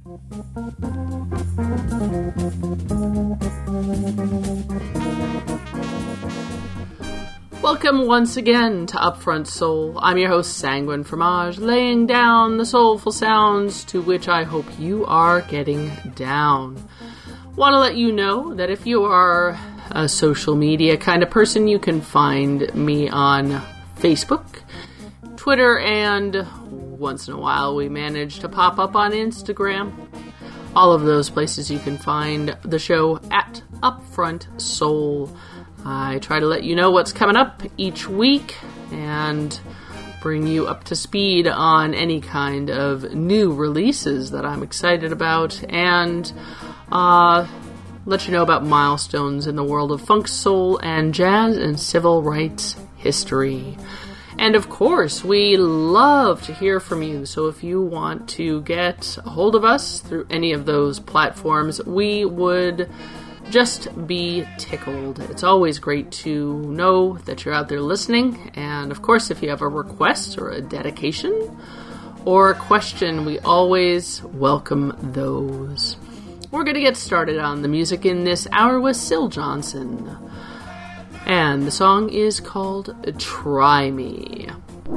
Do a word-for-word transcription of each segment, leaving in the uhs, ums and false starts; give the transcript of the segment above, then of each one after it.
Welcome once again to Upfront Soul. I'm your host, Sanguine Fromage, laying down the soulful sounds to which I hope you are getting down. Want to let you know that if you are a social media kind of person, you can find me on Facebook, Twitter, and once in a while we manage to pop up on Instagram. All of those places you can find the show at Upfront Soul. I try to let you know what's coming up each week and bring you up to speed on any kind of new releases that I'm excited about, and uh, let you know about milestones in the world of funk, soul, and jazz and civil rights history. And of course, we love to hear from you, so if you want to get a hold of us through any of those platforms, we would just be tickled. It's always great to know that you're out there listening, and of course, if you have a request or a dedication or a question, we always welcome those. We're going to get started on the music in this hour with Syl Johnson, and the song is called Try Me.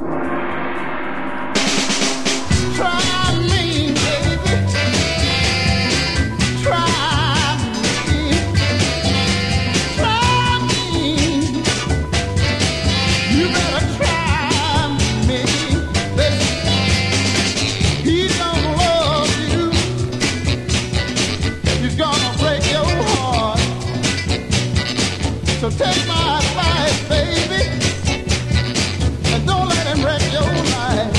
Try me, baby. Try So take my advice, baby, and don't let him wreck your life.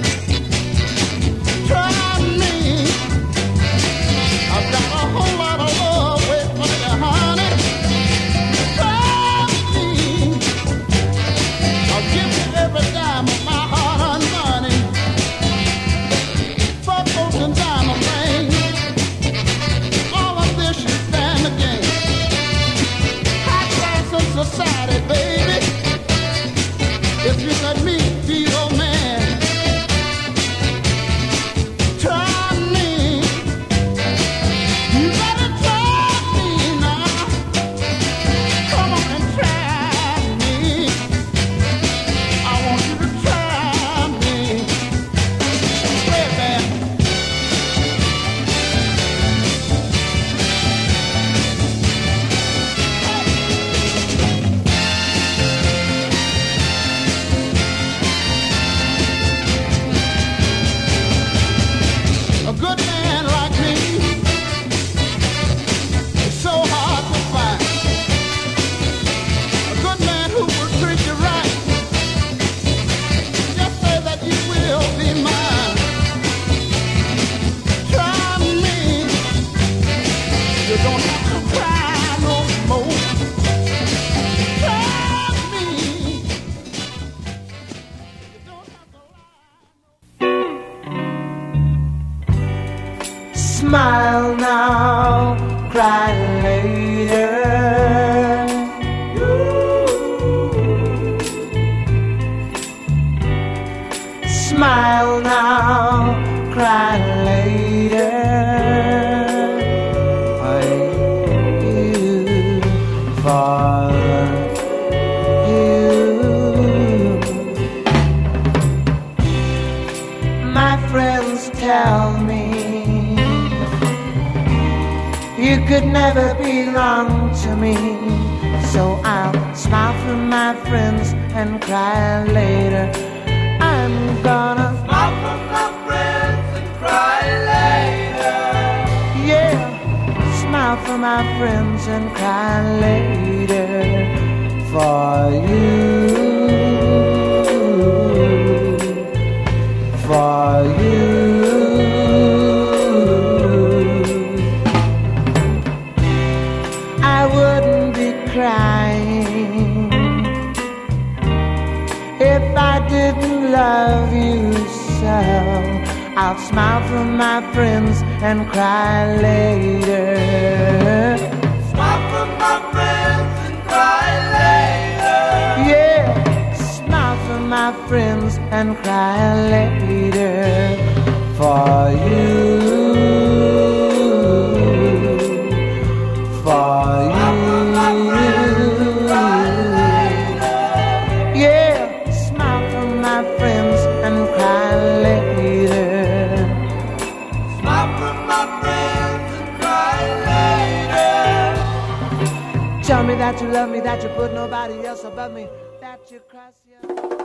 Try me. I've got a whole lot of love waiting for you, honey. Try me. I'll give you every dime of my hard-earned money. For folks and diamond rings, all of this you stand against. Society, baby, if you let me be your man, try me. You better try me now. Come on and try me. I want you to try me. Play it, man. A good man like me is so hard to find. A good man who will treat you right. Just say that you will be mine. Try me. You don't have to cry no more. Try me. You don't have to lie. Smile now, cry later. Smile now, cry later. For you, for you. My friends tell me you could never belong to me, so I'll smile for my friends and cry later. I'm gonna smile for my friends and cry later. Yeah, smile for my friends and cry later. For you, for you. I wouldn't be crying if I didn't love you so. I'll smile for my friends and cry later. Smile for my friends and cry later. Yeah, smile for my friends and cry later. For you. my friends and cry later. Tell me that you love me, that you put nobody else above me, that you cross your...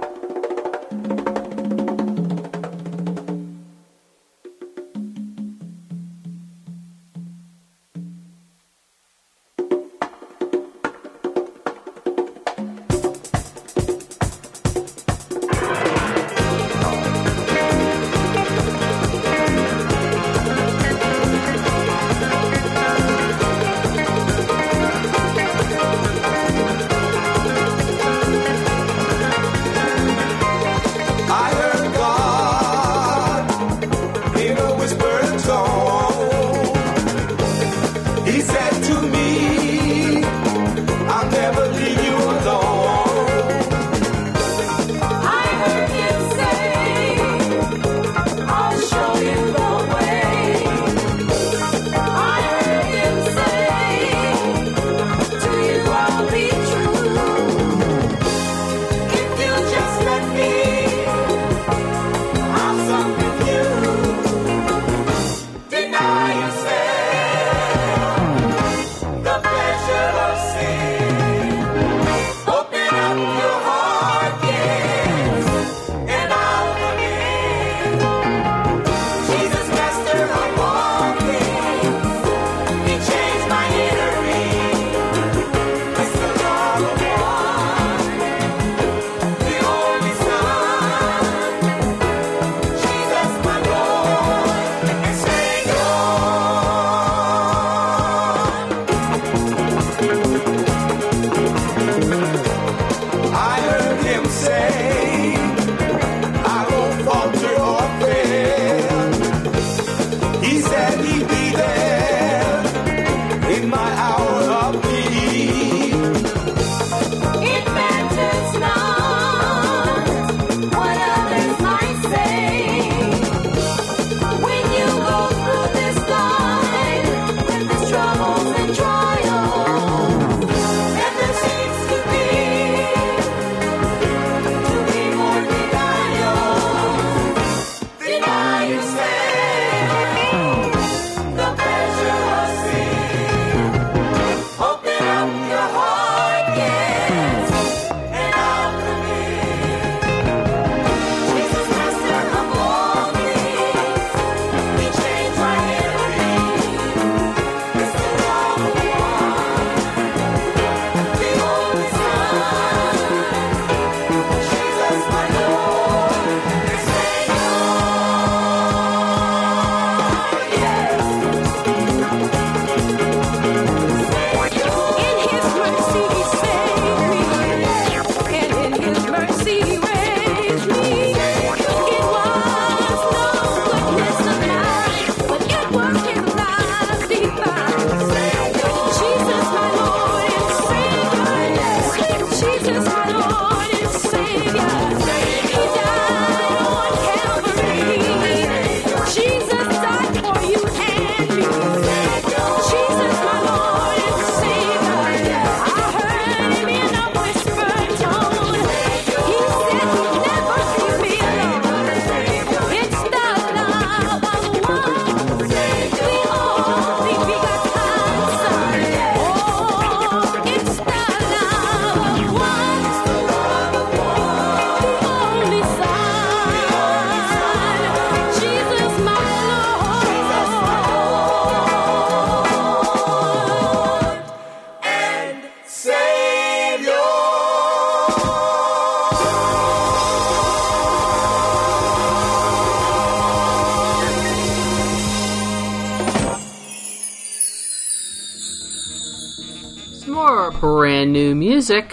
Brand new music.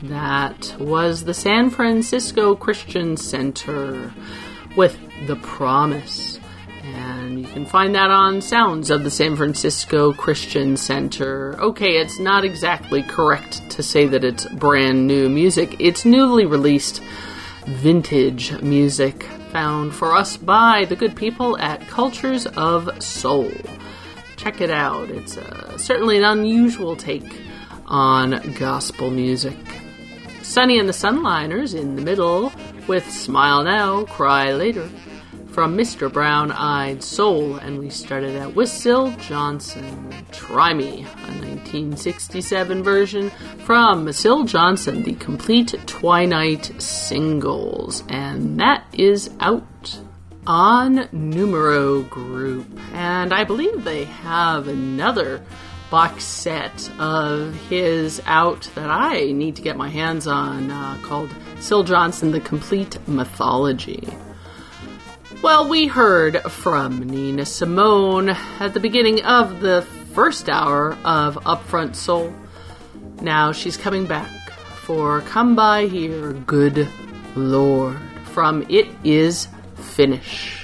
That was the San Francisco Christian Center with The Promise. And you can find that on Sounds of the San Francisco Christian Center. Okay, it's not exactly correct to say that it's brand new music. It's newly released vintage music found for us by the good people at Cultures of Soul. Check it out. It's uh, certainly an unusual take on gospel music. Sonny and the Sunliners in the middle with Smile Now, Cry Later. from Mister Brown-Eyed Soul, and we started out with Syl Johnson, Try Me, a nineteen sixty-seven version from Syl Johnson, the complete Twilight singles, and that is out on Numero Group, and I believe they have another box set of his out that I need to get my hands on, uh, called Syl Johnson, The Complete Mythology. Well, we heard from Nina Simone at the beginning of the first hour of Upfront Soul. Now she's coming back for Come By Here, Good Lord, from It Is Finished.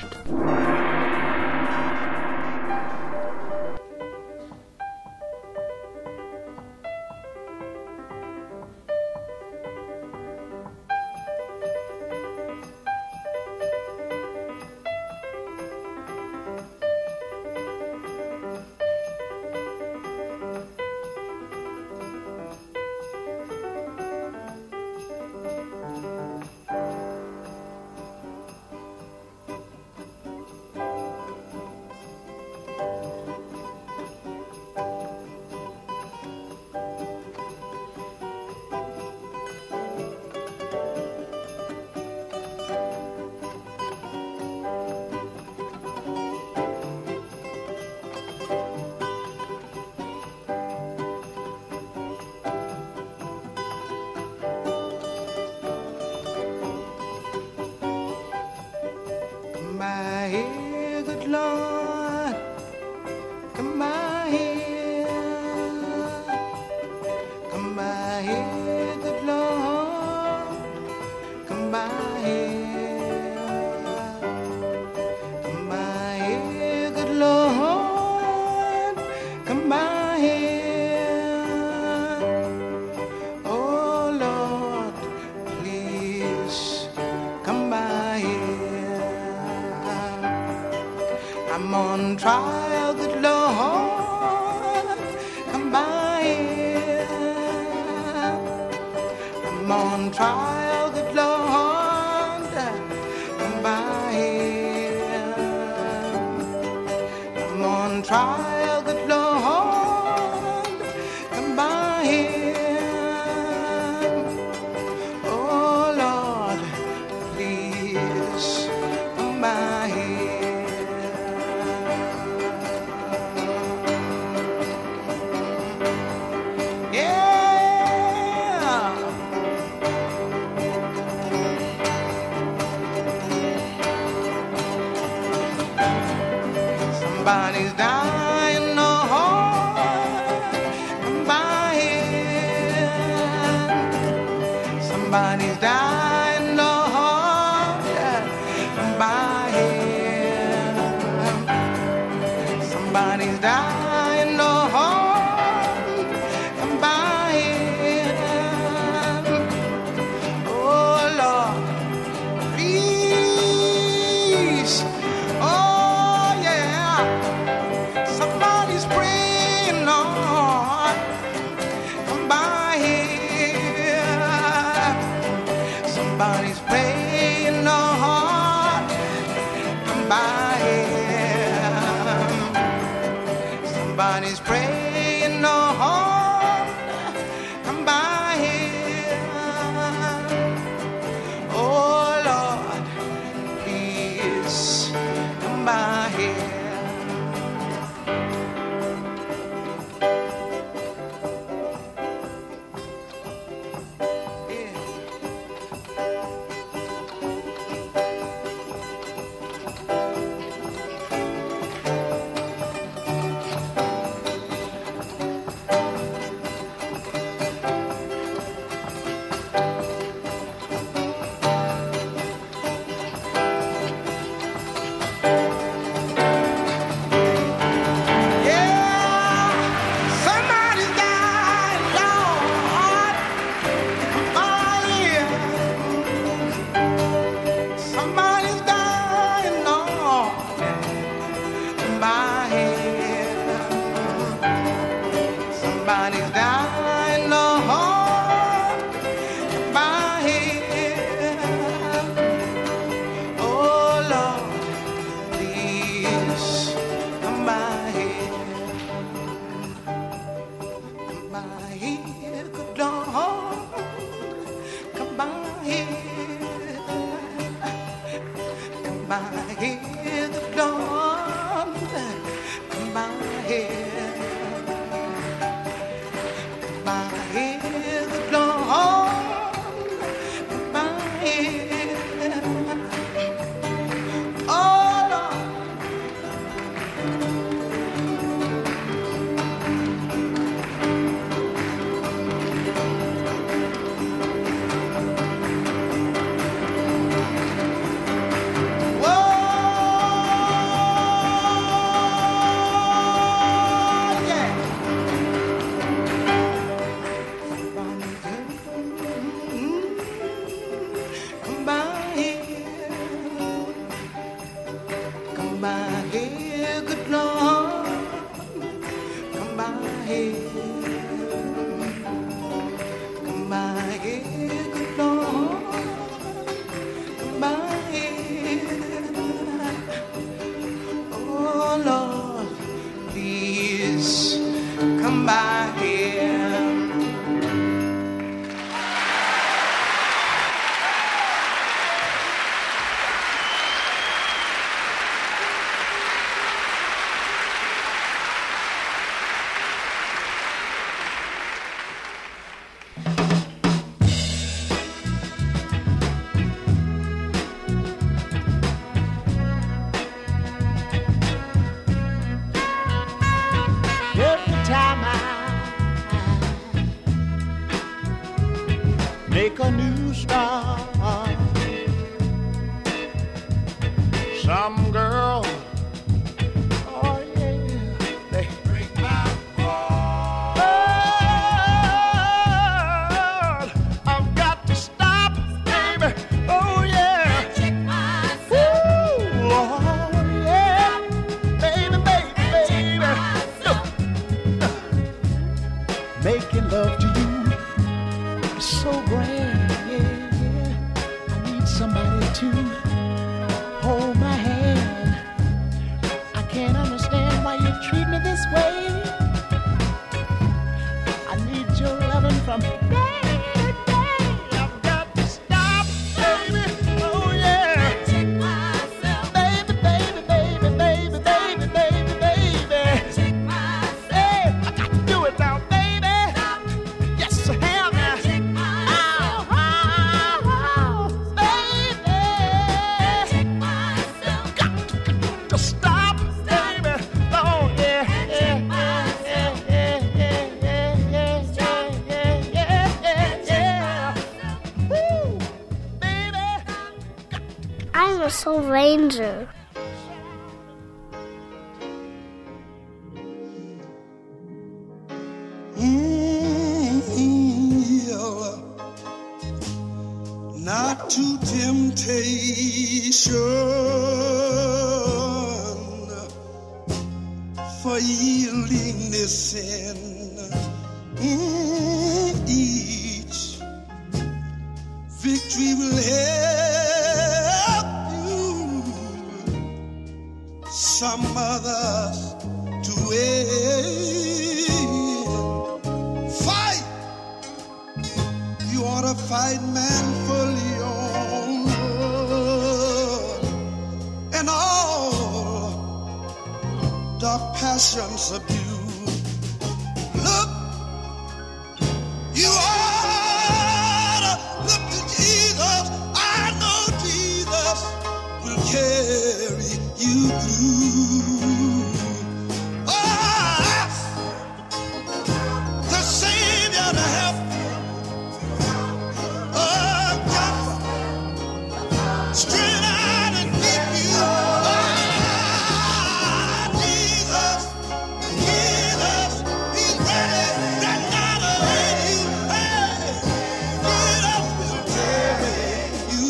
Somebody's dying, oh, come by here. Somebody's dying, oh, come by here. Somebody's dying, oh, come by here. Oh, Lord, please, oh. Somebody's praying, Lord, come by here. Somebody's praying, Lord, come by here. Somebody's praying, Lord, come by here. Oh, Lord, please, come by here. make a new start. Some girl, oh yeah, they break my heart. I've got to stop, baby. Oh yeah. Check myself. Ooh, oh yeah, baby, baby, baby. Look, making love to you is so grand, yeah, yeah. I need somebody to hold my hand. I can't understand why you treat me this way. I need your loving from day to day. I've got to stop, baby. Oh yeah. Check myself. Baby, baby, baby, baby, baby, baby, baby. Check myself. Hey, I got to do it now, baby. Stop. Yes, I have. Check myself. Oh, oh, oh, baby. Check myself. Got to, got to stop, baby. Oh yeah, yeah, yeah, yeah, yeah, yeah, yeah, yeah, yeah, yeah, yeah. Woo, baby. I'm a Soul Ranger. Not to temptation, for yielding this sin. Mm, each victory will help you, some others to win. Fight! You ought to fight manfully on, and all dark passions subdue. Look, you ought to look to Jesus. I know Jesus will carry you through. Oh, ask the Savior to help. Oh, God, straight out and keep you. Oh, Jesus, Jesus, He's ready right now to aid you. Hey, Jesus will carry you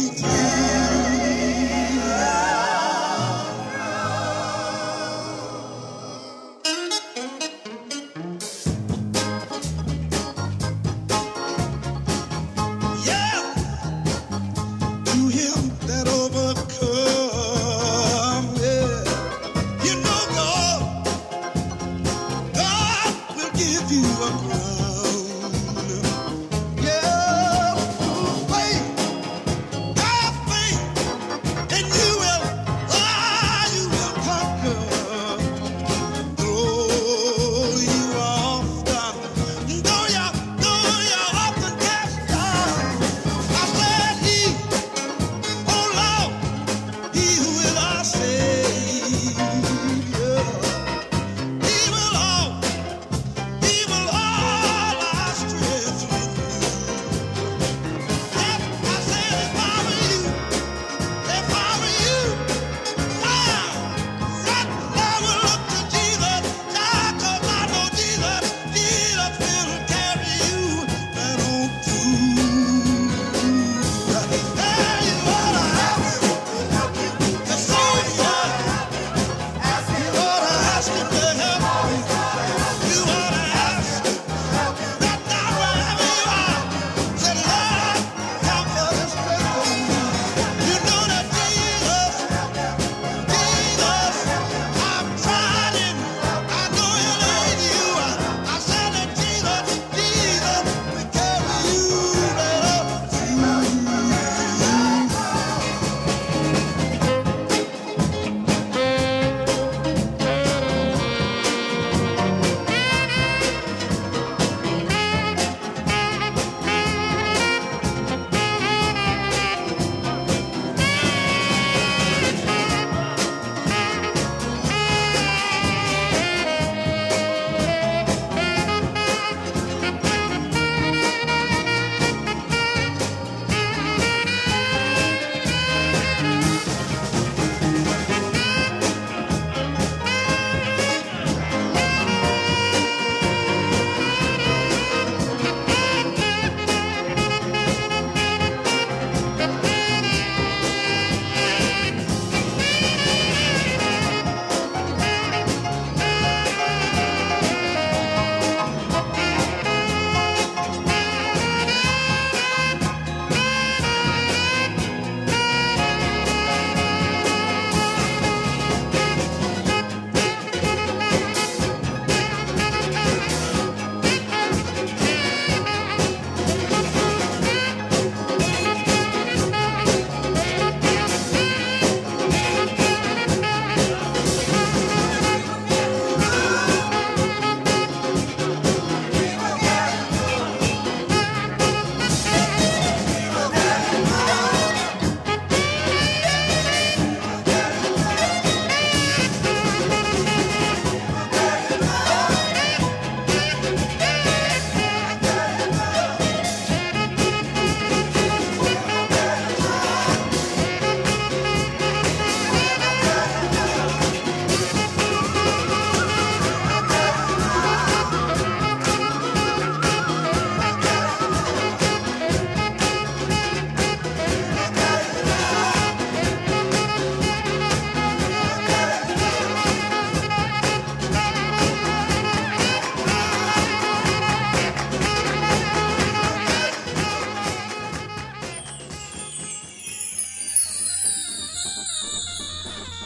yeah, to him that overcome, yeah. You know God, God will give you a crown. Yeah, faith, have faith, and you will, ah, you will conquer. Though you often, though you, though you often cast down, I said he, oh Lord, he who is our Savior, he will all, he will all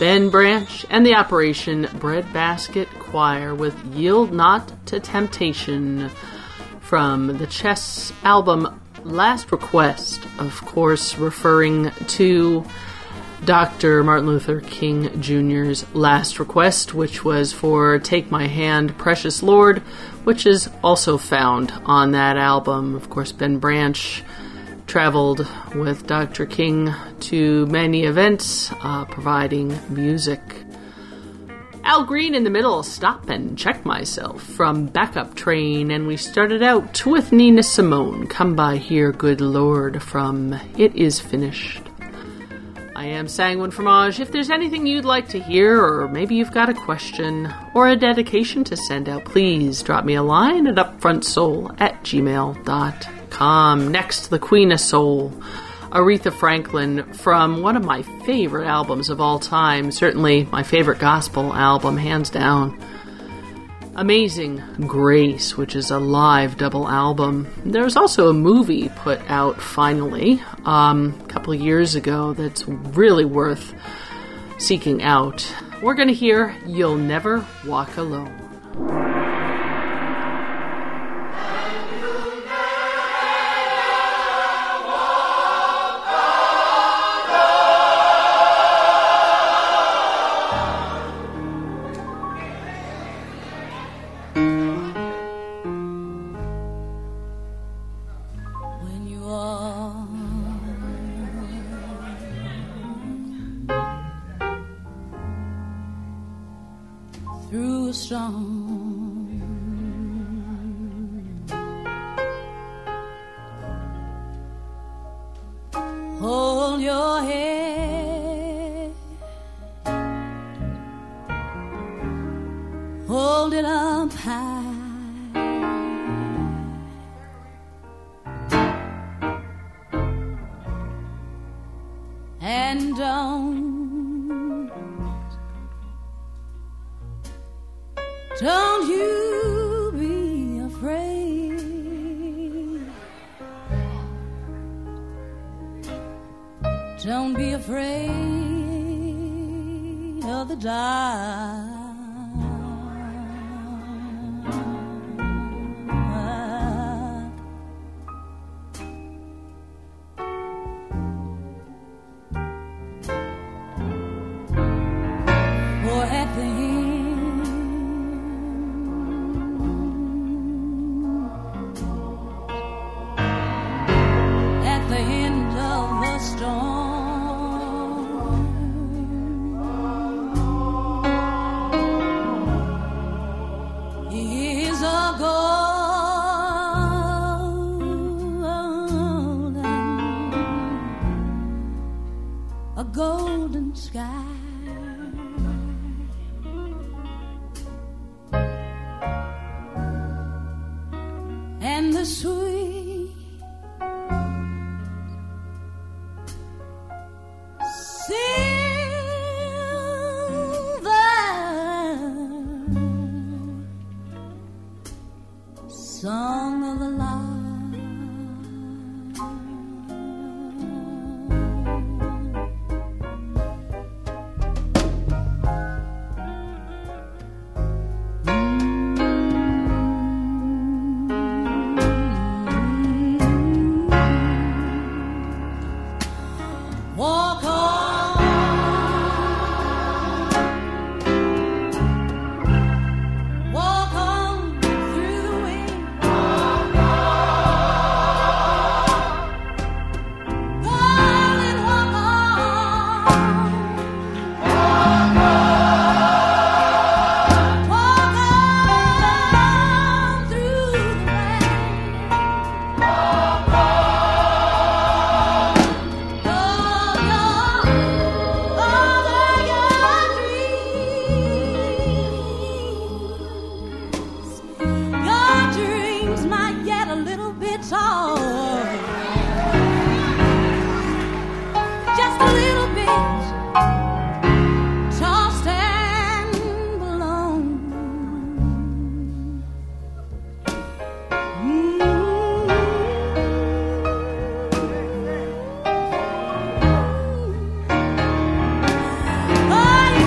Ben Branch and the Operation Breadbasket Choir with Yield Not to Temptation from the Chess album Last Request, of course referring to Doctor Martin Luther King Junior's last request, which was for Take My Hand, Precious Lord, which is also found on that album. Of course, Ben Branch traveled with Doctor King to many events, uh, providing music. Al Green in the middle, Stop and Check Myself from Backup Train, and we started out with Nina Simone, Come By Here, Good Lord, from It Is Finished. I am Sanguine Fromage. If there's anything you'd like to hear, or maybe you've got a question or a dedication to send out, please drop me a line at upfrontsoul at gmail dot com. Next, the Queen of Soul, Aretha Franklin, from one of my favorite albums of all time, certainly my favorite gospel album, hands down, Amazing Grace, which is a live double album. There's also a movie put out finally um, a couple of years ago that's really worth seeking out. We're going to hear You'll Never Walk Alone. Hold your head, hold it up high, and don't, don't you be afraid. Don't be afraid of the dark. For at the end, at the end of the storm, a golden sky, and the sweet silver song of the lark. Oh,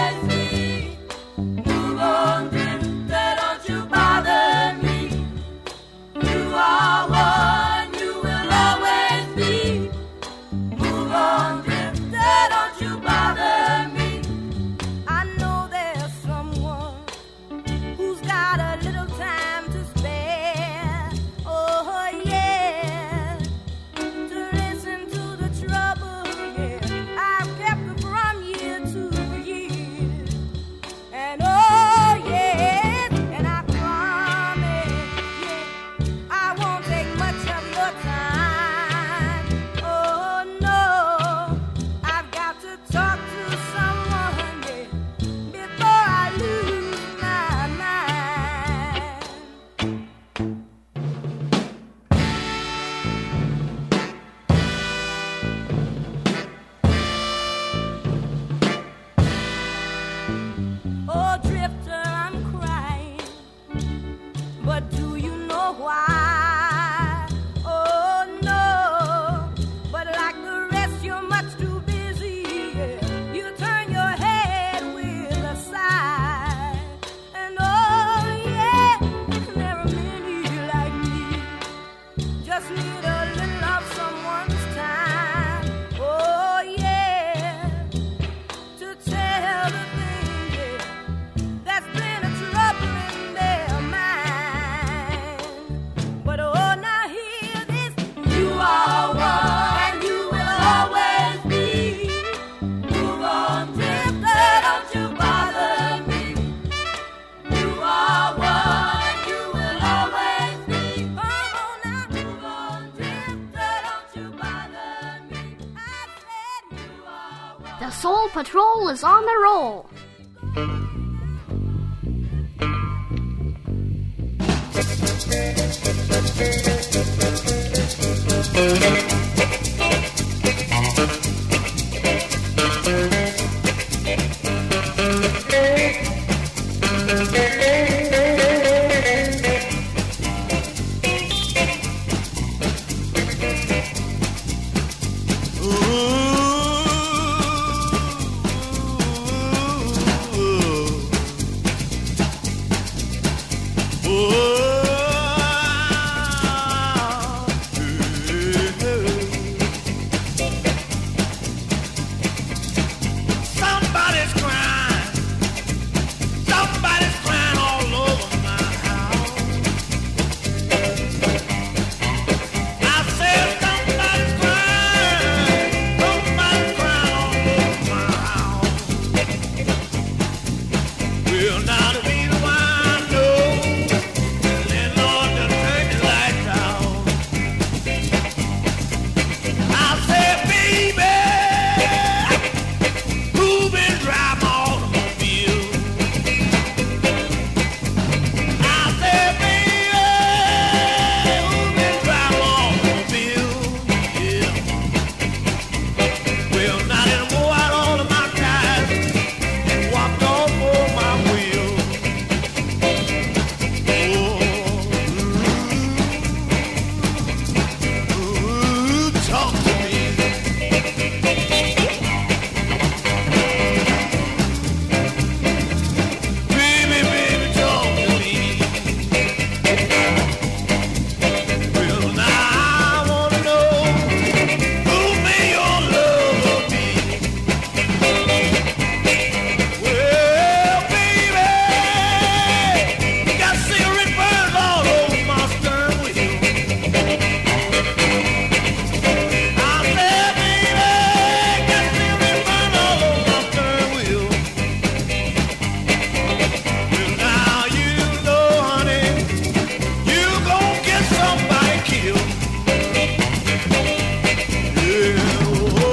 always be. Move on, drifter, don't you bother me. You are one, you will always be. Move on, drifter, don't you bother me. I know there's someone who's got a little time to spare. Oh yeah, to listen to the trouble, yeah, I've kept from year to year. And oh yes, and I promise, yeah, I won't take much of your time. Oh no, I've got to talk to someone, yeah, before I lose my mind. Oh, drifter, I'm crying, but do you know why? Oh, no, but like the rest, you're much too busy. Yeah. You turn your head with a sigh. And oh, yeah, there are many like me, just need a little of someone's time. Oh, yeah, to tell the thing, yeah, that's been a trouble in their mind. But oh, now hear this. You are one, and you will always be. Move on, drifter, don't you bother me. You are one, you will always be. Come on now, move on, drifter, don't you bother me. I said you are one. The Soul Patrol is on the roll. Somebody's crying. Somebody's crying all over my house. I said somebody's crying. Somebody's crying all over my house. Well, now the reason why I know the landlord done turned the lights out. I said, baby, who been driving my automobile? I said, baby, who been driving my automobile? Yeah. Well, not anymore. I all of my tires and walked off for my wheel. Oh, ooh, talk to me. Baby, baby, talk to me. Well, now I wanna know who may your love be. Well, baby, you got cigarette burns all over my stern wheel. I said, baby, got cigarette burns all over my stern wheel. Well, now you know, honey, you gon' get somebody killed. Yeah, oh,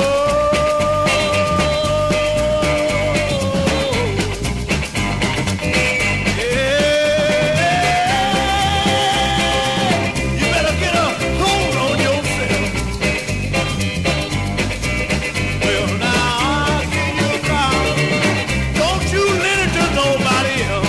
yeah. You better get a hold on yourself. Well, now I'll give you a call. Don't you let it to nobody else.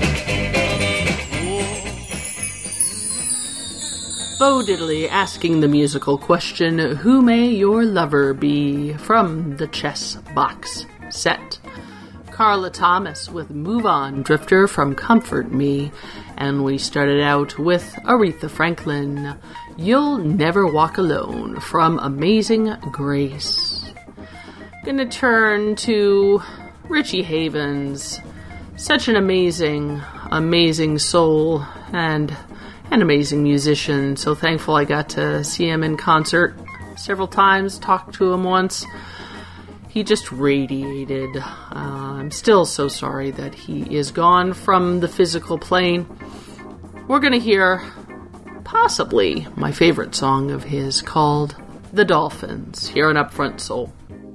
Bo Diddley asking the musical question, who may your lover be? From the Chess Box set. Carla Thomas with Move On, Drifter from Comfort Me. And we started out with Aretha Franklin, You'll Never Walk Alone from Amazing Grace. Gonna turn to Richie Havens. Such an amazing, amazing soul and an amazing musician. So thankful I got to see him in concert several times, talked to him once. He just radiated. Uh, I'm still so sorry that he is gone from the physical plane. We're going to hear possibly my favorite song of his called The Dolphins here on Upfront Soul.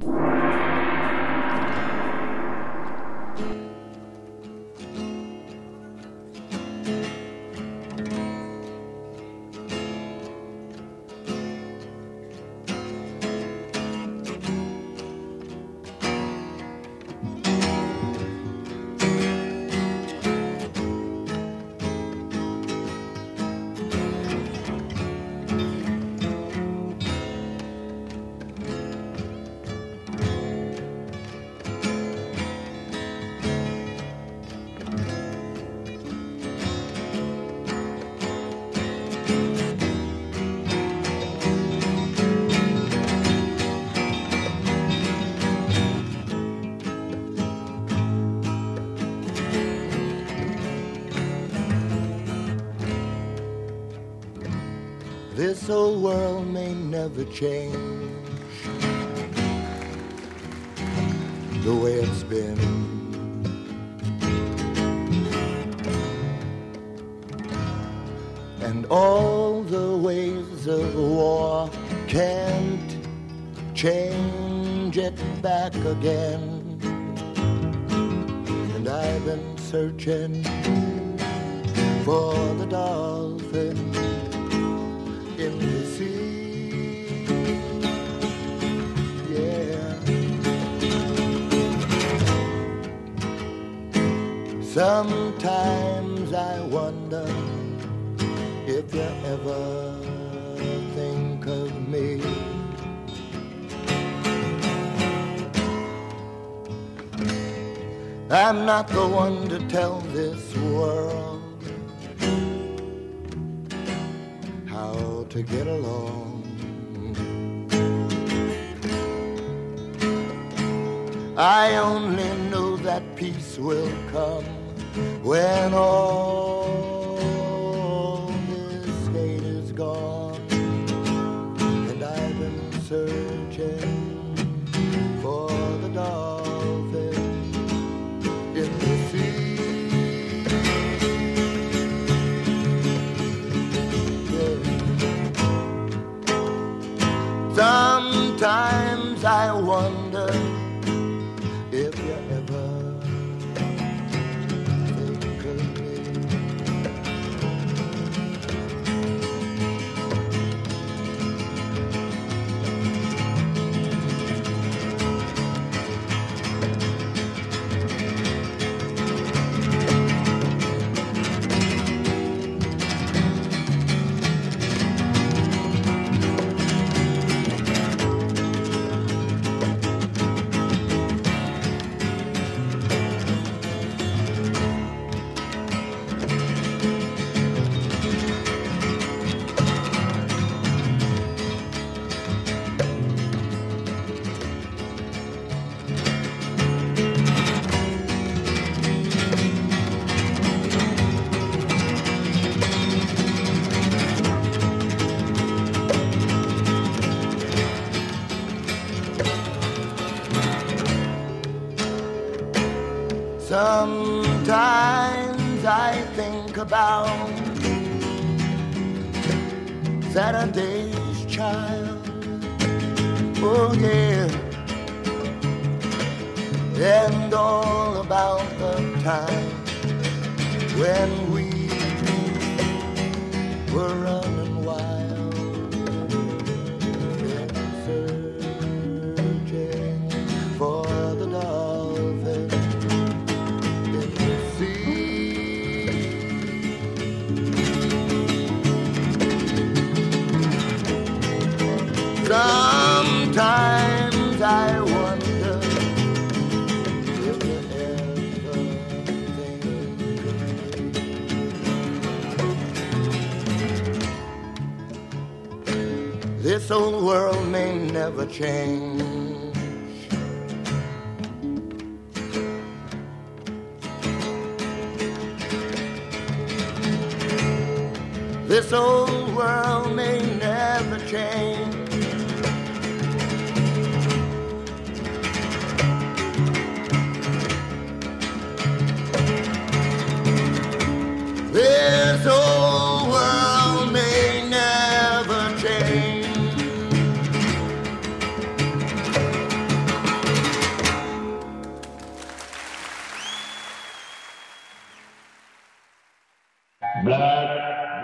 This old world may never change the way it's been. And all the ways of war can't change it back again. And I've been searching for the dolphin in the sea, yeah. Sometimes I wonder if you ever think of me. I'm not the one to tell this world to get along. I only know that peace will come when all this hate is gone. And I've been searching for the dolphin in the sea. Sometimes I wonder if you ever think of me. Sometimes I think about Saturday's Child, oh yeah, and all about the time when we were running wild and searching for the dolphin. Sometimes I wonder if you ever This old world may never change. This old world may never change. This old world may never change. Black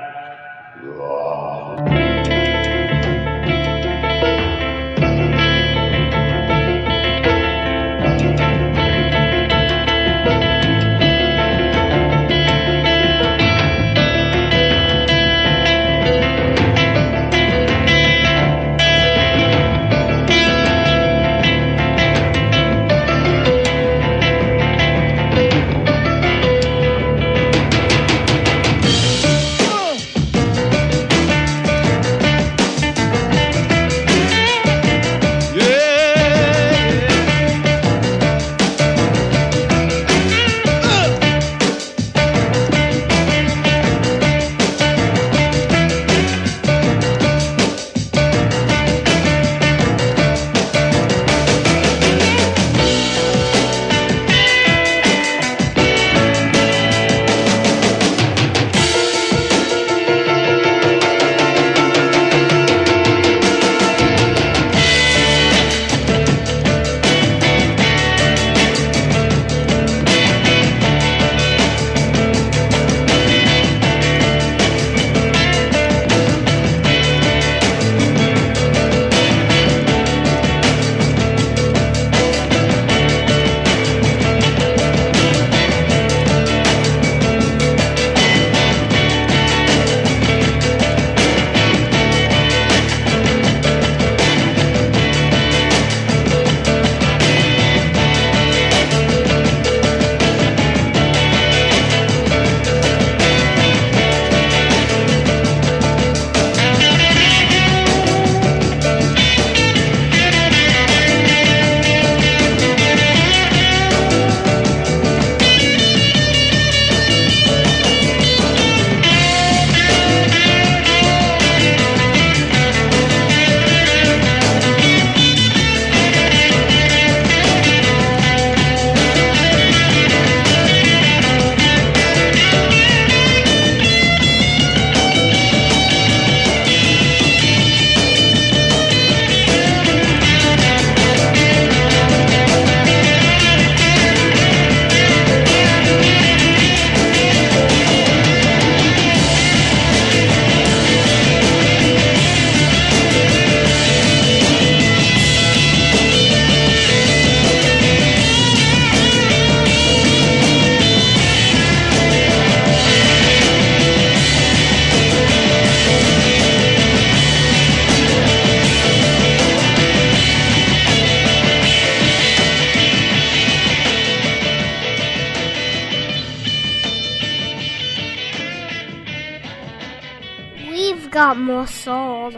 got more soul.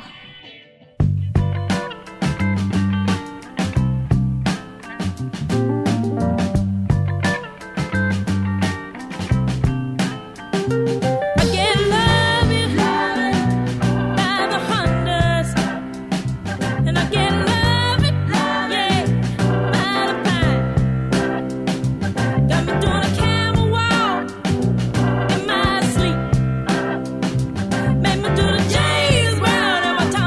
Make me do the James Brown every time.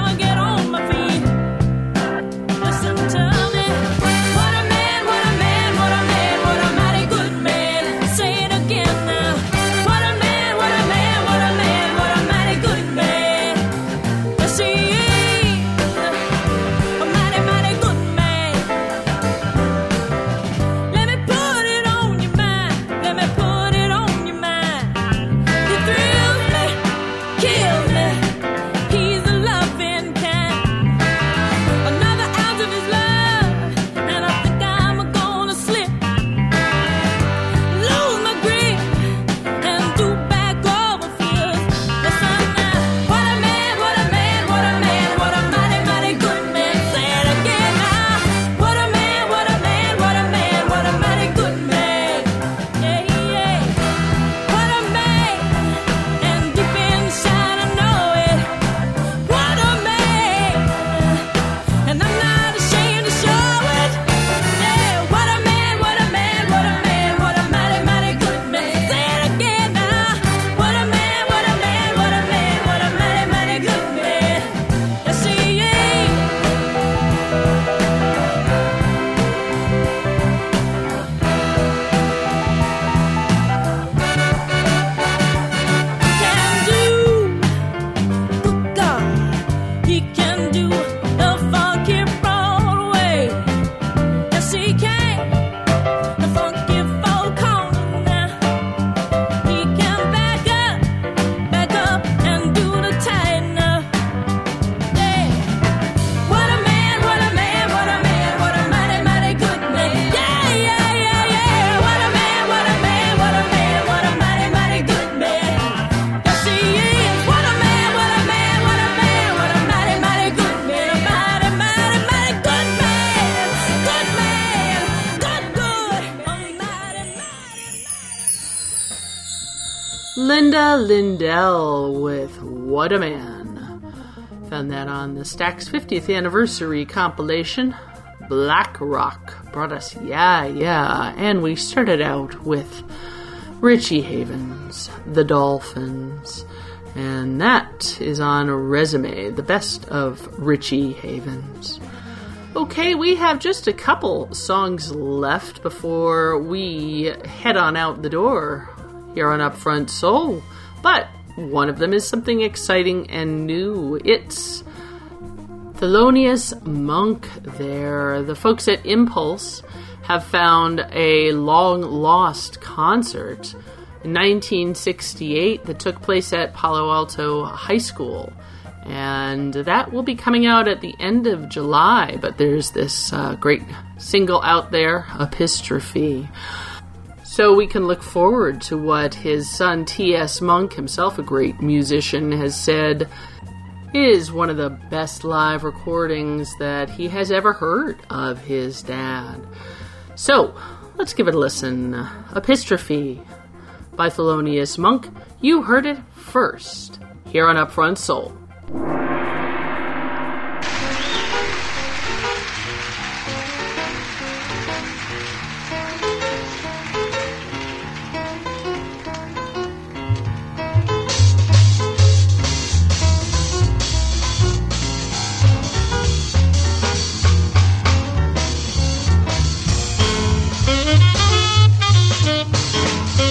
Linda Lindell with What a Man. Found that on the Stax fiftieth anniversary compilation. Black Rock brought us Yeah, Yeah. And we started out with Richie Havens, The Dolphins. And that is on Resume, the best of Richie Havens. Okay, we have just a couple songs left before we head on out the door here on Upfront Soul. But one of them is something exciting and new. It's Thelonious Monk there. The folks at Impulse have found a long-lost concert in nineteen sixty-eight that took place at Palo Alto High School. And that will be coming out at the end of July, but there's this uh, great single out there, Epistrophe. So we can look forward to what his son T S. Monk, himself a great musician, has said is one of the best live recordings that he has ever heard of his dad. So, let's give it a listen. Epistrophe by Thelonious Monk. You heard it first, here on Upfront Soul.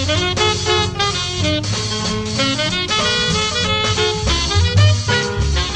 Thank you.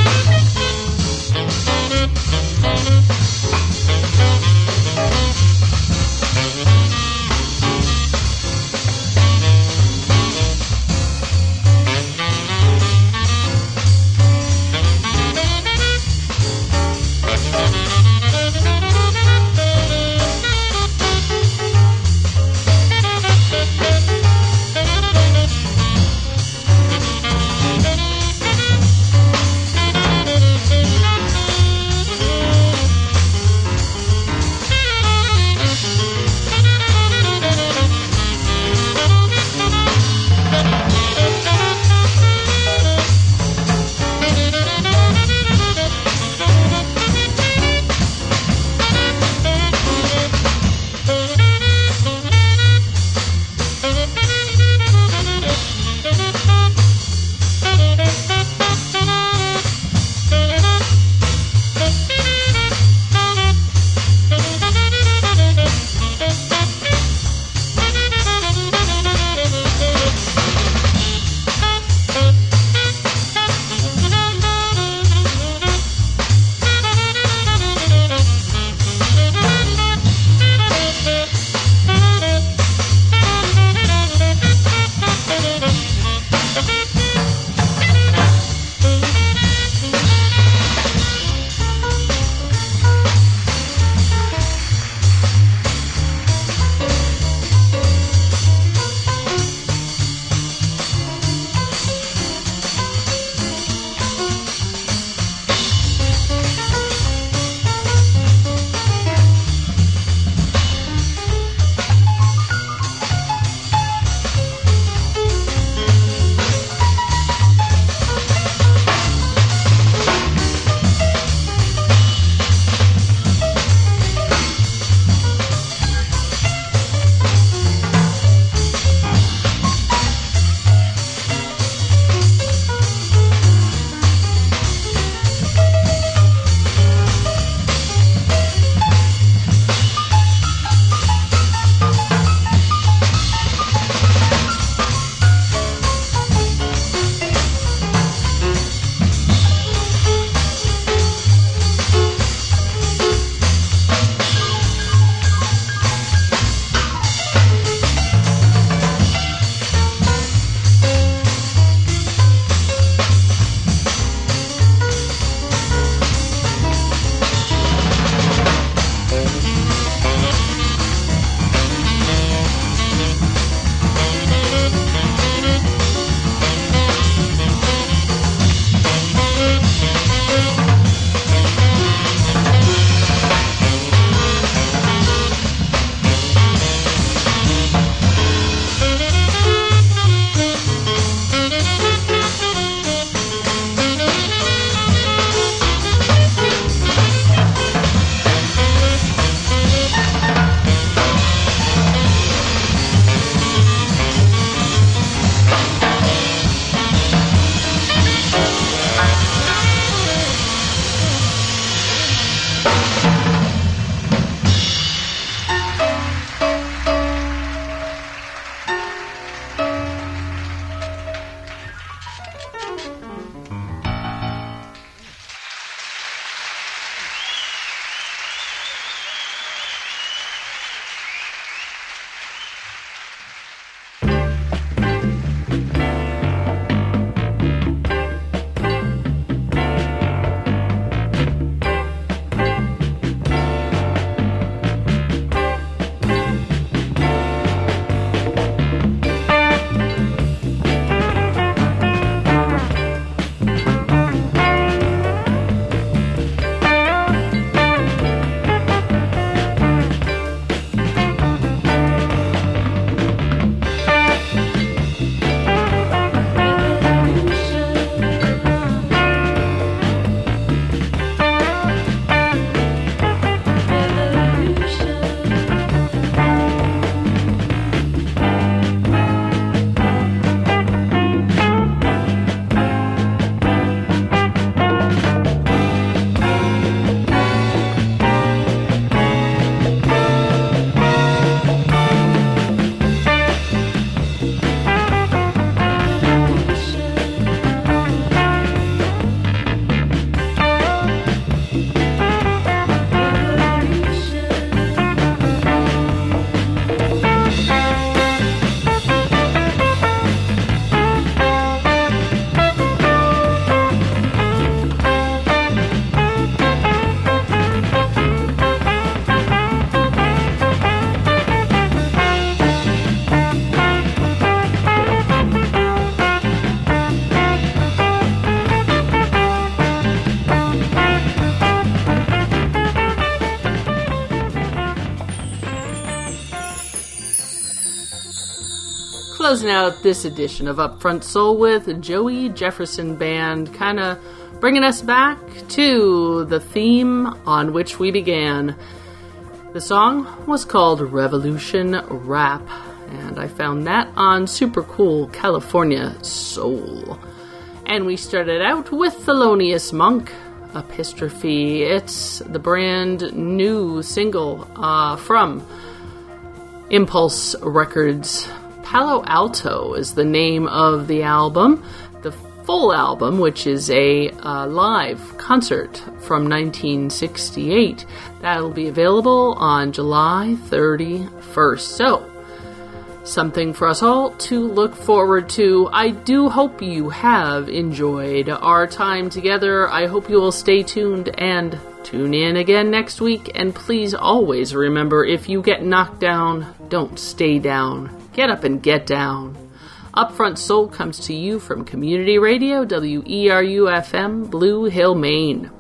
Closing out this edition of Upfront Soul with Joey Jefferson Band, kind of bringing us back to the theme on which we began. The song was called Revolution Rap, and I found that on Super Cool California Soul. And we started out with Thelonious Monk, Epistrophe. It's the brand new single uh, from Impulse Records. Palo Alto is the name of the album. The full album, which is a uh, live concert from nineteen sixty-eight, that'll be available on July thirty-first. So, something for us all to look forward to. I do hope you have enjoyed our time together. I hope you will stay tuned and tune in again next week. And please always remember, if you get knocked down, don't stay down. Get up and get down. Upfront Soul comes to you from Community Radio, W E R U F M, Blue Hill, Maine.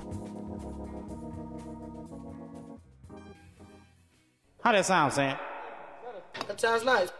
How that sound, Sam? That sounds nice.